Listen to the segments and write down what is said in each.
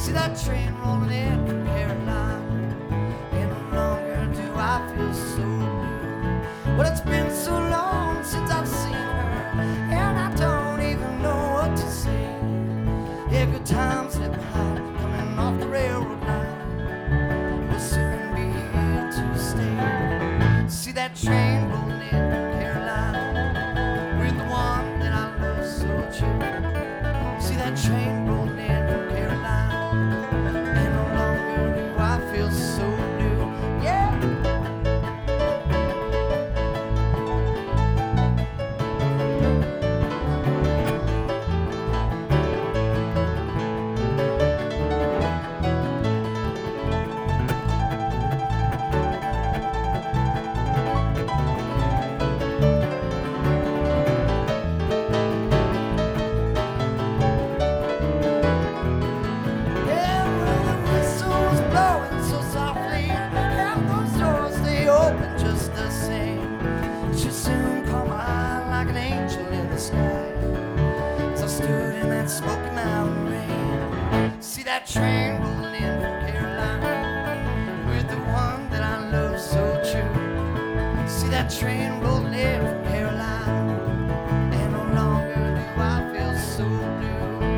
See that train rolling in from Carolina, and no longer do I feel so blue. Well, it's been so long since I've seen her, and I don't even know what to say. Yeah, good times slip by, coming off the railroad line. We'll soon be here to stay. See that train rolling in from Carolina, with the one that I love so true. See that train rolling in from Carolina, and no longer do I feel so blue. Yeah. Smoky Mountain rain. See that train rolling in from Carolina, with the one that I love so true. See that train rolling in from Carolina, and no longer do I feel so blue.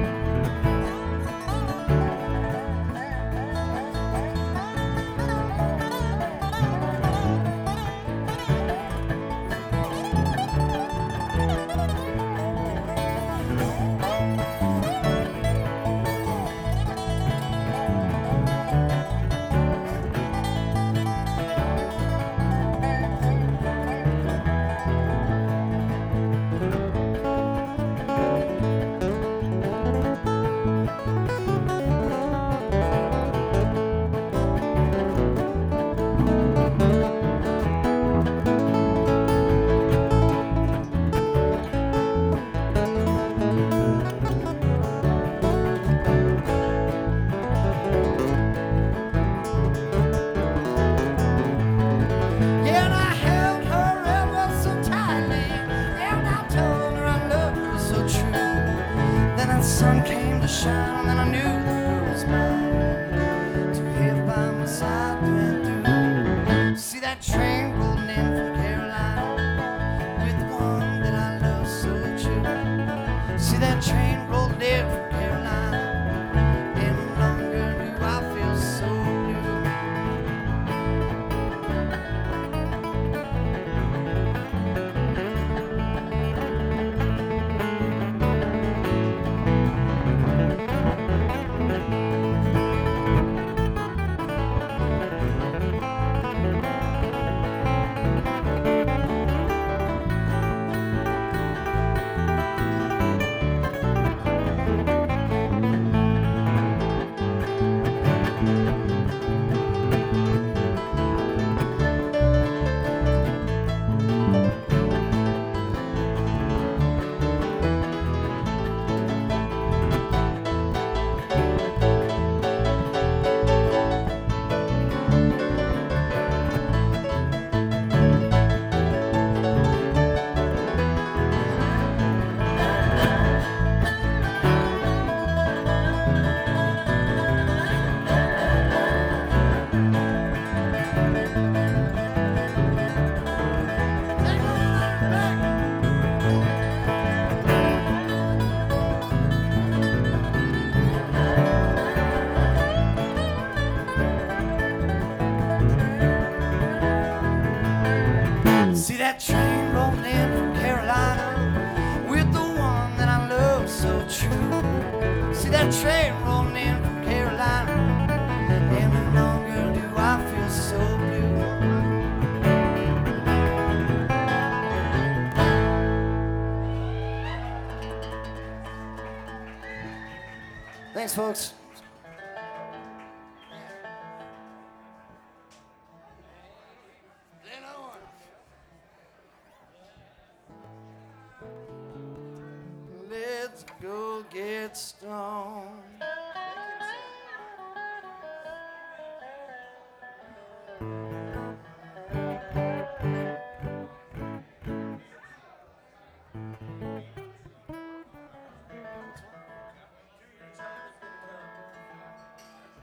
The sun came to shine, and then I knew the world was mine. To live by my side through and through. See that train rolling in from Carolina, with the one that I love so true. See that train rolling in from Carolina, and no longer do I feel so blue. See that train rolling in from Carolina, with the one that I love so true. See that train rolling in from Carolina, and no longer do I feel so blue. Thanks, folks. Let's go get stoned.